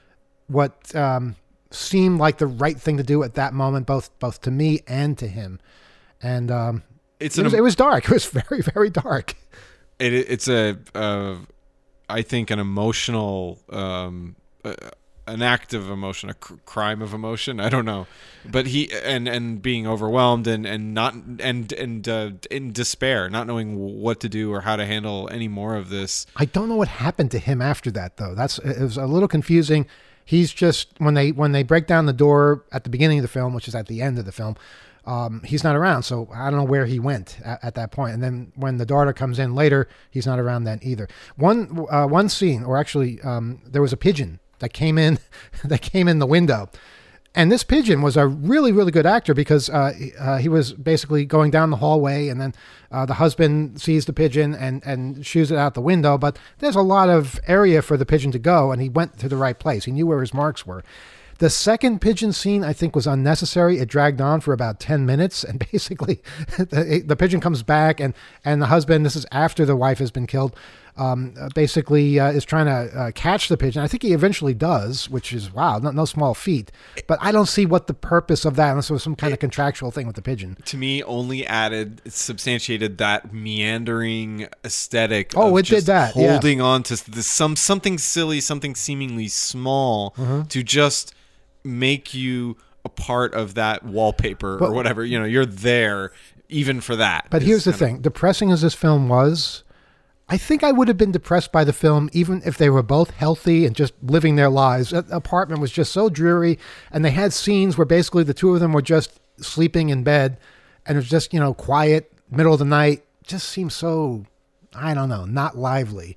what um, seemed like the right thing to do at that moment, both, both to me and to him. And um, It's it, an was, it was dark. It was very, very dark. It, it's a, uh, I think, an emotional, um, uh, an act of emotion, a cr- crime of emotion. I don't know, but he and and being overwhelmed and and not and and uh, in despair, not knowing what to do or how to handle any more of this. I don't know what happened to him after that, though. That's it was a little confusing. He's just when they when they break down the door at the beginning of the film, which is at the end of the film. Um, he's not around, so I don't know where he went at, at that point. And then when the daughter comes in later, he's not around then either. One uh, one scene, or actually, um, there was a pigeon that came in, that came in the window, and this pigeon was a really really good actor because uh, uh, he was basically going down the hallway, and then uh, the husband sees the pigeon and and shoos it out the window. But there's a lot of area for the pigeon to go, and he went to the right place. He knew where his marks were. The second pigeon scene, I think, was unnecessary. It dragged on for about ten minutes, and basically the, the pigeon comes back, and, and the husband, this is after the wife has been killed, um, uh, basically uh, is trying to uh, catch the pigeon. I think he eventually does, which is, wow, no, no small feat. But I don't see what the purpose of that, unless it was some kind of contractual thing with the pigeon. To me, only added, substantiated that meandering aesthetic. Oh, of it did just that, yeah. holding on to this, some something silly, something seemingly small, Mm-hmm. to just make you a part of that wallpaper But- or whatever. You know, you're there even for that. But It's here's the kind of- thing. Depressing as this film was, I think I would have been depressed by the film even if they were both healthy and just living their lives. That apartment was just so dreary, and they had scenes where basically the two of them were just sleeping in bed, and it was just, you know, quiet, middle of the night. Just seems so, I don't know, not lively.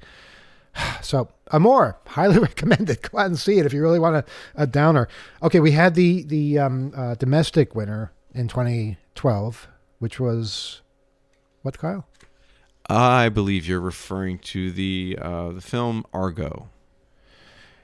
So, Amor, highly recommended. Go out and see it if you really want a, a downer. Okay, we had the the um, uh, domestic winner in twenty twelve, which was what, Kyle? I believe you're referring to the uh, the film Argo.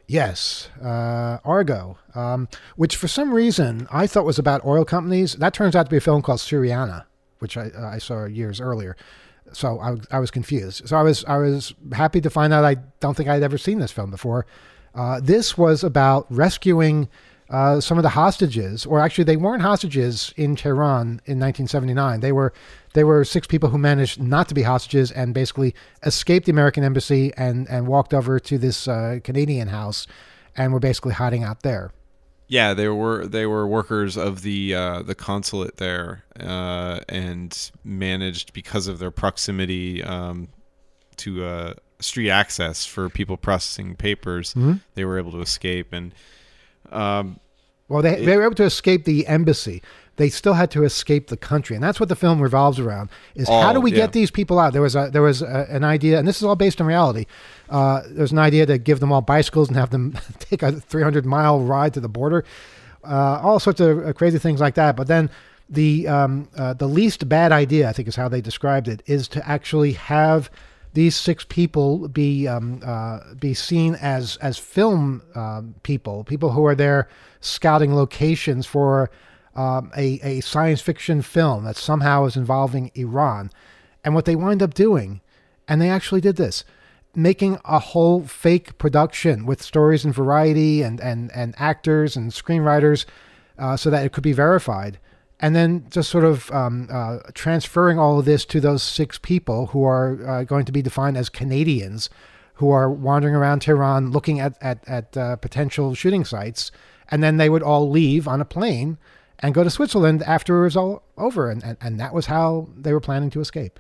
Yes, uh, Argo, um, which for some reason I thought was about oil companies. That turns out to be a film called Syriana, which I, uh, I saw years earlier. So I, I was confused. So I was I was happy to find out I don't think I'd ever seen this film before. Uh, this was about rescuing uh, some of the hostages, or actually they weren't hostages in Tehran in nineteen seventy-nine. They were they were six people who managed not to be hostages and basically escaped the American embassy and, and walked over to this uh, Canadian house and were basically hiding out there. Yeah, they were they were workers of the uh, the consulate there, uh, and managed, because of their proximity um, to uh, street access for people processing papers, mm-hmm. they were able to escape. And um, well, they it, they were able to escape the embassy. They still had to escape the country, and that's what the film revolves around: is oh, how do we yeah. get these people out? There was a there was a, an idea, and this is all based on reality. Uh, there was an idea to give them all bicycles and have them take a three hundred mile ride to the border, uh, all sorts of uh, crazy things like that. But then the um, uh, the least bad idea, I think, is how they described it, is to actually have these six people be um, uh, be seen as as film um, people, people who are there scouting locations for um, a a science fiction film that somehow is involving Iran. And what they wind up doing, and they actually did this, making a whole fake production with stories and variety and and and actors and screenwriters, uh, so that it could be verified. And then just sort of um, uh, transferring all of this to those six people who are uh, going to be defined as Canadians, who are wandering around Tehran looking at at, at uh, potential shooting sites, and then they would all leave on a plane and go to Switzerland after it was all over, and and, and that was how they were planning to escape.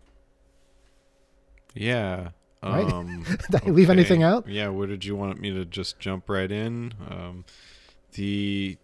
Yeah. Right? Um, Did I leave okay. anything out? Yeah. What did you want me to just jump right in? Um, the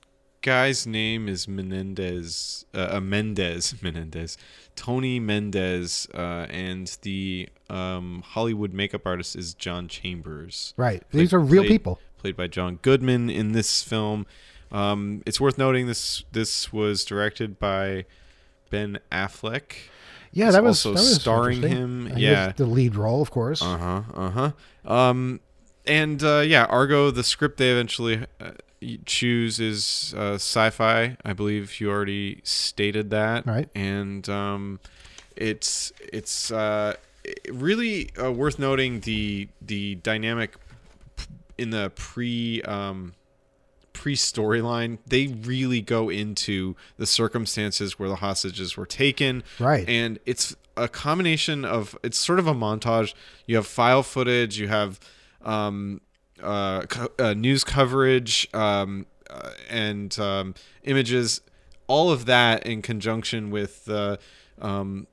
guy's name is Menendez, uh, Mendez, Menendez, Tony Mendez, uh, and the um, Hollywood makeup artist is John Chambers. Right. Played, These are real played, people. Played by John Goodman in this film. Um, it's worth noting this this was directed by Ben Affleck. Yeah, it's that was also that was starring him. Uh, yeah, the lead role, of course. Uh huh. Uh huh. Um, and uh, yeah, Argo. The script they eventually uh, choose is uh, sci-fi. I believe you already stated that. Right. And um, it's it's uh, really uh, worth noting the the dynamic in the pre. Um, pre-storyline. They really go into the circumstances where the hostages were taken, right? And it's a combination of, it's sort of a montage. You have file footage, you have um uh, co- uh news coverage, um uh, and um images, all of that in conjunction with uh, um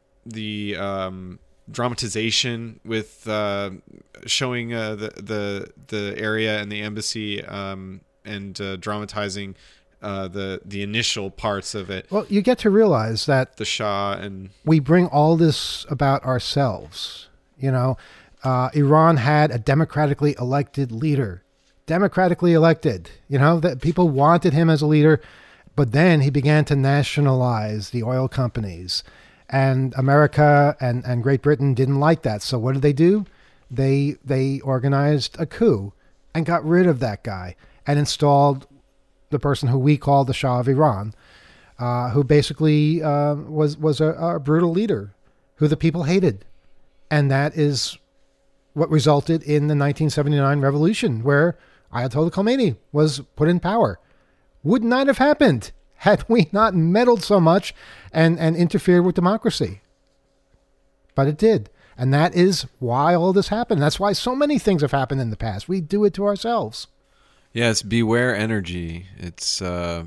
the um dramatization with uh showing uh the the the area and the embassy, um and uh, dramatizing uh, the the initial parts of it. Well, you get to realize that the Shah and we bring all this about ourselves. You know, uh, Iran had a democratically elected leader, democratically elected. You know, that people wanted him as a leader, but then he began to nationalize the oil companies, and America and, and Great Britain didn't like that. So what did they do? They they organized a coup and got rid of that guy and installed the person who we call the Shah of Iran, uh, who basically uh, was was a, a brutal leader who the people hated. And that is what resulted in the nineteen seventy-nine revolution, where Ayatollah Khomeini was put in power. Would not have happened had we not meddled so much and, and interfered with democracy. But it did. And that is why all this happened. That's why so many things have happened in the past. We do it to ourselves. Yes, beware energy. It's uh,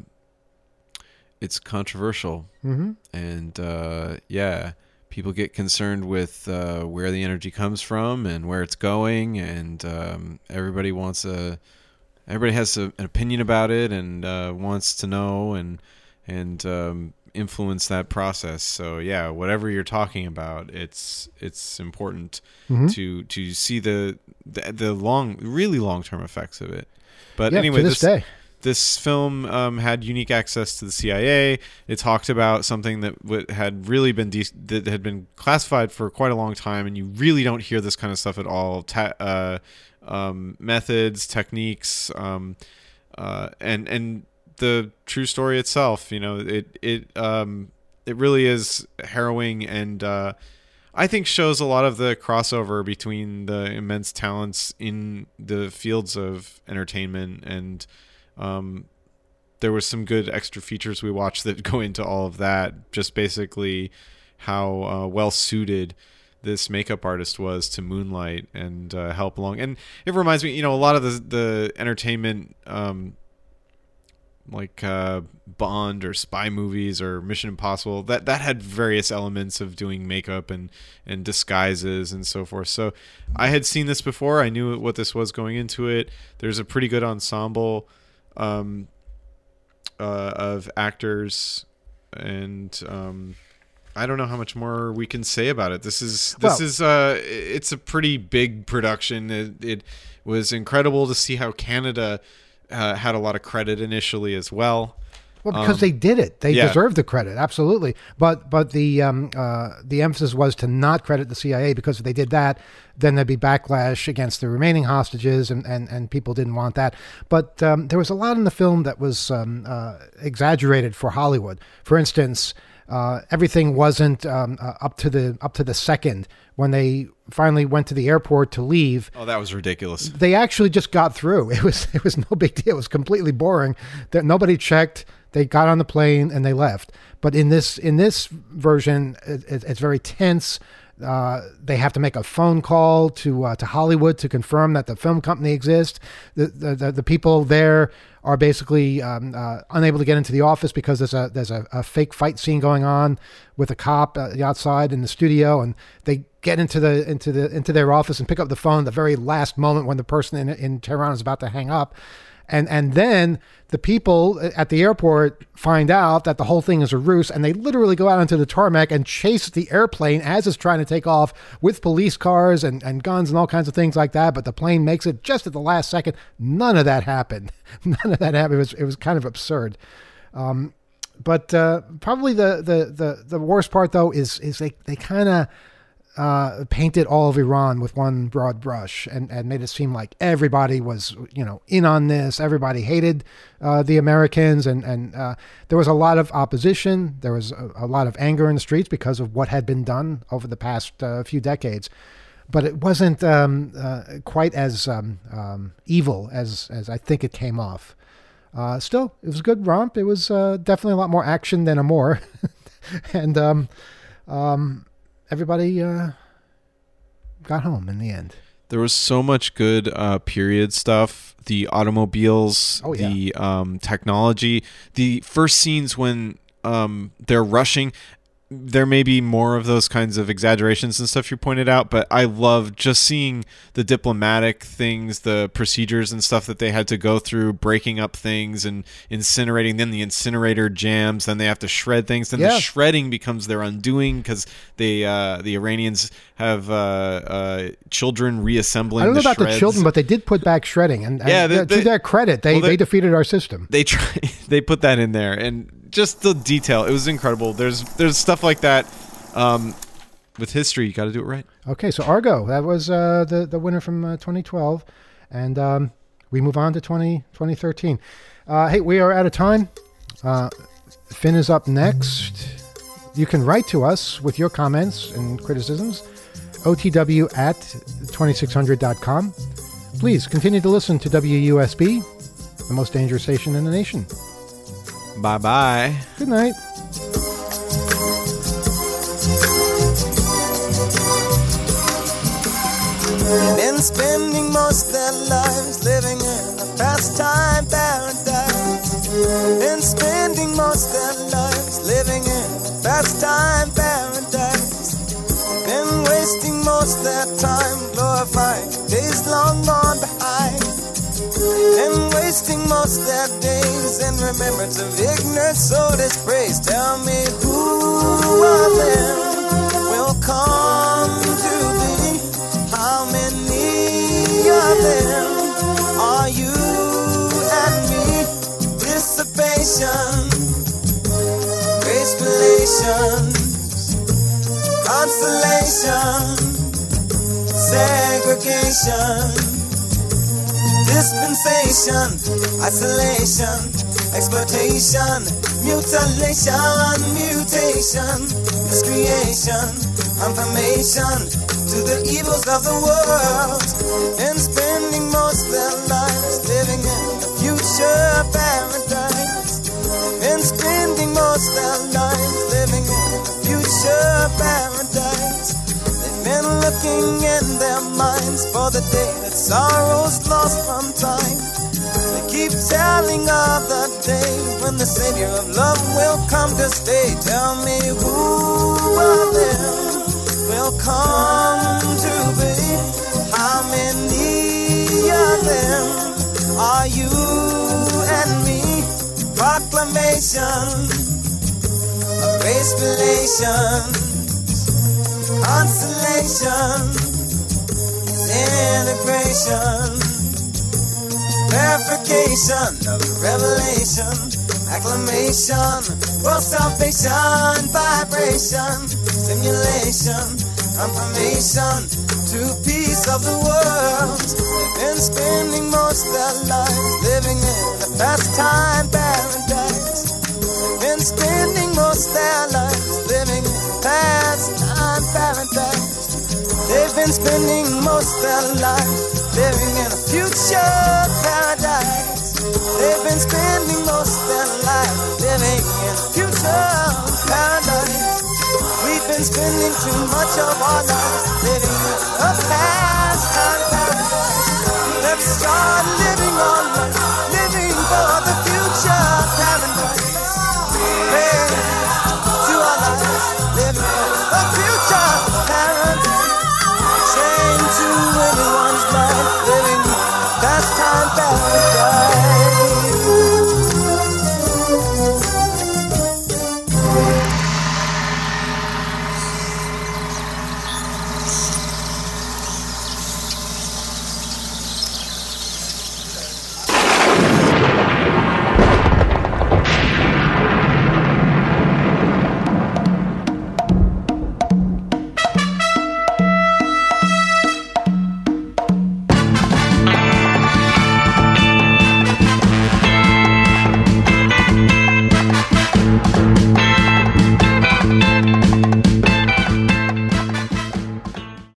it's controversial, mm-hmm. and uh, yeah, people get concerned with uh, where the energy comes from and where it's going, and um, everybody wants a, everybody has a, an opinion about it and uh, wants to know and and um, influence that process. So yeah, whatever you're talking about, it's it's important mm-hmm. to to see the the, the long, really long term effects of it. But yeah, anyway, to this, this day. this film um, had unique access to the C I A. It talked about something that w- had really been de- that had been classified for quite a long time, and you really don't hear this kind of stuff at all. Ta- uh, um, methods, techniques, um, uh, and and the true story itself. You know, it it um, it really is harrowing, and uh, I think shows a lot of the crossover between the immense talents in the fields of entertainment, and um, there was some good extra features we watched that go into all of that. Just basically how uh, well suited this makeup artist was to Moonlight and uh, help along. And it reminds me, you know, a lot of the the entertainment, um, like uh, Bond or spy movies or Mission Impossible, that that had various elements of doing makeup and and disguises and so forth. So I had seen this before. I knew what this was going into it. There's a pretty good ensemble um, uh, of actors, and um, I don't know how much more we can say about it. This is this well, is uh, it's a pretty big production. It, it was incredible to see how Canada uh, had a lot of credit initially as well. Well, because um, they did it, they yeah. deserved the credit, absolutely. But but the um, uh, the emphasis was to not credit the C I A, because if they did that, then there'd be backlash against the remaining hostages, and, and, and people didn't want that. But um, there was a lot in the film that was um, uh, exaggerated for Hollywood. For instance, Uh, everything wasn't um, uh, up to the up to the second when they finally went to the airport to leave. Oh, that was ridiculous. They actually just got through. It was it was no big deal. It was completely boring. That nobody checked. They got on the plane and they left. But in this in this version, it, it, it's very tense. Uh, they have to make a phone call to uh, to Hollywood to confirm that the film company exists. The the, the, the people there are basically um, uh, unable to get into the office because there's a there's a, a fake fight scene going on with a cop uh, outside in the studio, and they get into the into the into their office and pick up the phone at the very last moment when the person in in Tehran is about to hang up. And and then the people at the airport find out that the whole thing is a ruse, and they literally go out onto the tarmac and chase the airplane as it's trying to take off with police cars and, and guns and all kinds of things like that. But the plane makes it just at the last second. None of that happened. None of that happened. It was it was kind of absurd. Um, but uh, probably the, the the the worst part though is is they they kind of uh, painted all of Iran with one broad brush and, and made it seem like everybody was, you know, in on this. Everybody hated uh, the Americans, and, and uh, there was a lot of opposition. There was a, a lot of anger in the streets because of what had been done over the past uh, few decades. But it wasn't um, uh, quite as um, um, evil as, as I think it came off. Uh, still, it was a good romp. It was uh, definitely a lot more action than Amour. and um, um, everybody uh, got home in the end. There was so much good uh, period stuff. The automobiles, oh, yeah. the um, technology, the first scenes when um, they're rushing. There may be more of those kinds of exaggerations and stuff you pointed out, but I love just seeing the diplomatic things, the procedures and stuff that they had to go through, breaking up things and incinerating. Then the incinerator jams, then they have to shred things. Then yeah. the shredding becomes their undoing because they uh, the Iranians have uh, uh, children reassembling. I don't know the about shreds. the children, but they did put back shredding, and, and yeah, they, to they, their credit, they, well, they, they defeated our system. They try, they put that in there, and just the detail, it was incredible. There's there's stuff like that. Um, with history, you got to do it right. Okay, so Argo, that was uh, the the winner from uh, twenty twelve, and um, we move on to twenty, twenty thirteen. Uh, hey, we are out of time. Uh, Finn is up next. You can write to us with your comments and criticisms. O T W at twenty-six hundred dot com. Please continue to listen to W U S B, the most dangerous station in the nation. Bye bye. Good night. Been spending most their lives living in a pastime paradise. Been spending most their lives living in a pastime paradise. Been wasting most their time glorifying days long gone behind. Been wasting most their days in remembrance of ignorant so dispraised. Tell me who of them will come to thee? How many of them are you and me? Dissipation, gracefulations, consolation, segregation, Dispensation, isolation, exploitation, mutilation, mutation, miscreation, confirmation to the evils of the world, and spending most of their lives living in a future paradise, and spending most of their lives living in a future paradise. They've been looking in their minds for the day that sorrow's lost from time. They keep telling of the day when the Savior of love will come to stay. Tell me who of them will come to be? How many of them are you and me? Proclamation of race relations, consolation, integration, verification of revelation, acclamation, world salvation, vibration, stimulation, confirmation to peace of the world. They've been spending most of their lives living in a pastime paradise. They've been spending most of their lives living in a pastime paradise. They've been spending most of their lives living in a future paradise. They've been spending most of their lives living in a future paradise. We've been spending too much of our lives living in a past time paradise. Let's start